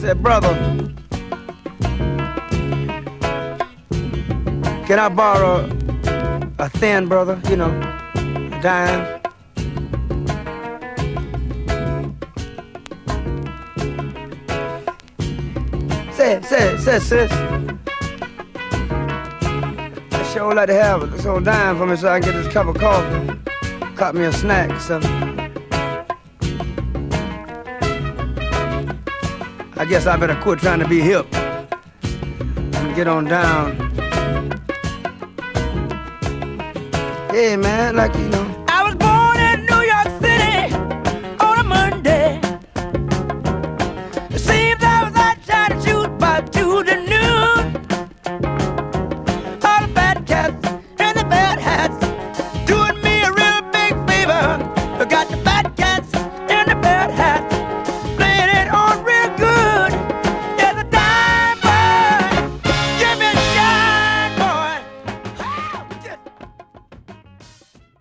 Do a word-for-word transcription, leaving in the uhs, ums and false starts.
said, brother, can I borrow a thin, brother, you know, a dime? Say, say, say, sis. I sure like to have this old dime for me so I can get this cup of coffee. Cut me a snack or something. I guess I better quit trying to be hip and get on down. Hey, man, like, you know. I was born in New York City on a Monday. It seems I was out trying to shoot by Tuesday noon. All the bad cats and the bad hats doing me a real big favor. Got to